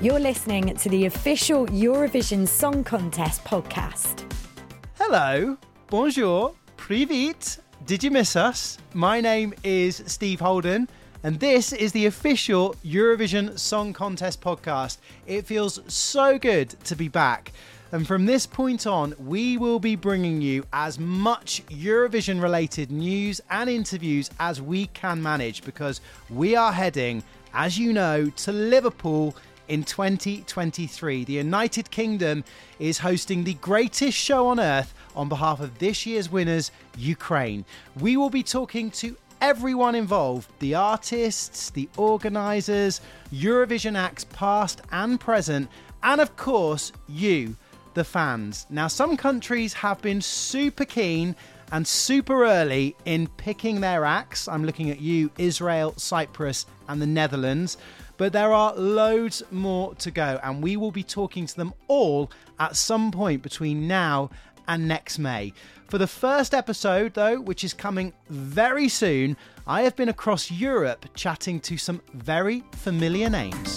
You're listening to the official Eurovision Song Contest podcast. Hello, bonjour, привет. Did you miss us? My name is Steve Holden, and this is the official Eurovision Song Contest podcast. It feels so good to be back. And from this point on, we will be bringing you as much Eurovision-related news and interviews as we can manage, because we are heading, as you know, to Liverpool in 2023. The United Kingdom is hosting the greatest show on earth on behalf of this year's winners, Ukraine. We will be talking to everyone involved, the artists, the organisers, Eurovision acts past and present, and of course, you, the fans. Now, some countries have been super keen and super early in picking their acts. I'm looking at you, Israel, Cyprus, and the Netherlands. But there are loads more to go, and we will be talking to them all at some point between now and next May. For the first episode, though, which is coming very soon, I have been across Europe chatting to some very familiar names.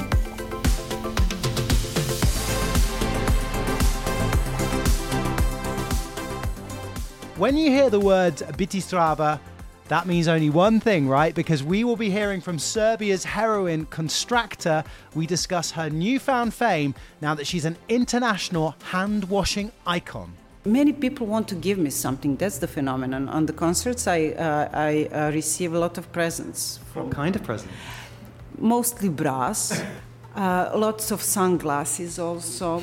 When you hear the words Bitistrava, that means only one thing, right? Because we will be hearing from Serbia's heroine Constractor. We discuss her newfound fame now that she's an international hand-washing icon. Many people want to give me something. That's the phenomenon. On the concerts, I receive a lot of presents. What kind of present? Mostly brass. Lots of sunglasses also.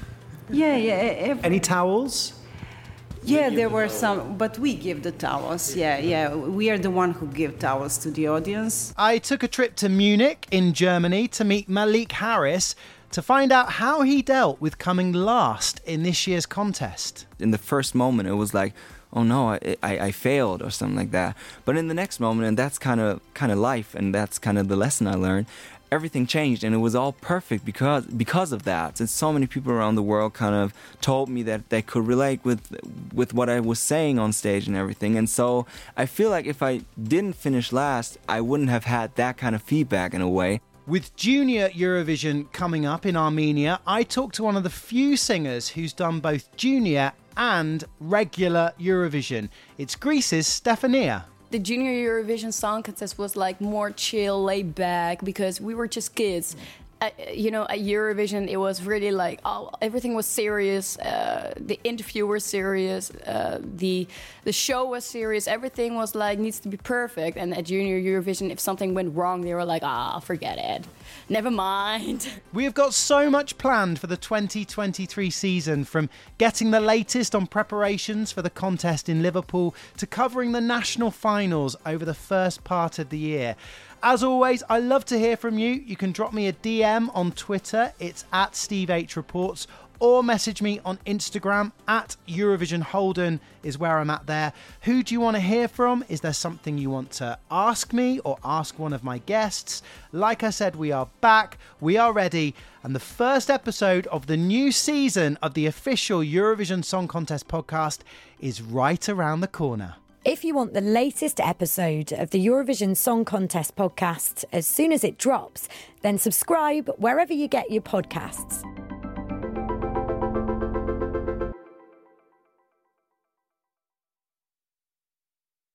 Any towels? Yeah, there were some, but we give the towels. Yeah. We are the one who give towels to the audience. I took a trip to Munich in Germany to meet Malik Harris to find out how he dealt with coming last in this year's contest. In the first moment, it was like, oh no, I failed or something like that. But in the next moment, and that's kind of life, and that's kind of the lesson I learned, everything changed, and it was all perfect because of that. And so many people around the world kind of told me that they could relate with what I was saying on stage and everything. And so I feel like if I didn't finish last, I wouldn't have had that kind of feedback in a way. With Junior Eurovision coming up in Armenia, I talked to one of the few singers who's done both Junior and regular Eurovision. It's Greece's Stefania. The Junior Eurovision Song Contest was like more chill, laid back, because we were just kids. At Eurovision, it was really like, everything was serious. The interview was serious. The show was serious. Everything was like, needs to be perfect. And at Junior Eurovision, if something went wrong, they were like, forget it. Never mind. We have got so much planned for the 2023 season, from getting the latest on preparations for the contest in Liverpool to covering the national finals over the first part of the year. As always, I love to hear from you. You can drop me a DM on Twitter. It's at SteveHReports, or message me on Instagram at Eurovision Holden is where I'm at there. Who do you want to hear from? Is there something you want to ask me or ask one of my guests? Like I said, we are back, we are ready, and the first episode of the new season of the official Eurovision Song Contest podcast is right around the corner. If you want the latest episode of the Eurovision Song Contest podcast as soon as it drops, then subscribe wherever you get your podcasts.